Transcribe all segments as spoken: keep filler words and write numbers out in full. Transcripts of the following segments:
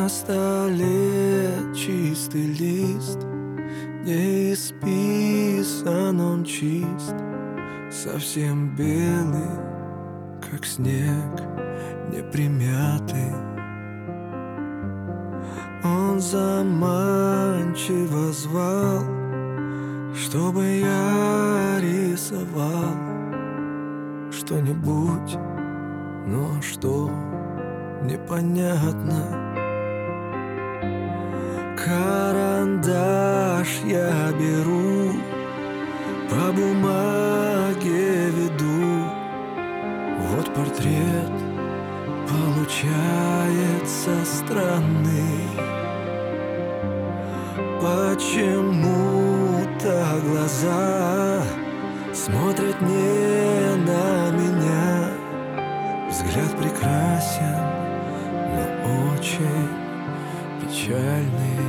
На столе чистый лист, не исписан, он чист, совсем белый, как снег, не примятый. Он заманчиво звал, чтобы я рисовал что-нибудь, но что непонятно. Карандаш я беру, по бумаге веду, вот портрет получается странный. Почему-то глаза смотрят не на меня. Взгляд прекрасен, но очень печальный.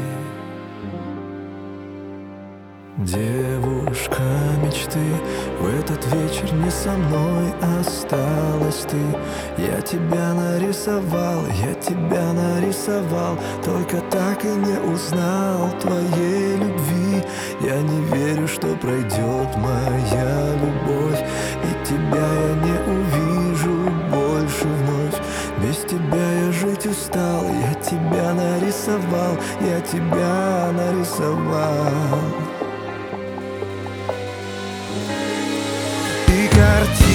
Девушка мечты, в этот вечер не со мной осталась ты. Я тебя нарисовал, я тебя нарисовал, только так и не узнал твоей любви. Я не верю, что пройдет моя любовь, и тебя я не увижу больше вновь. Без тебя я жить устал, я тебя нарисовал, я тебя нарисовал. И картина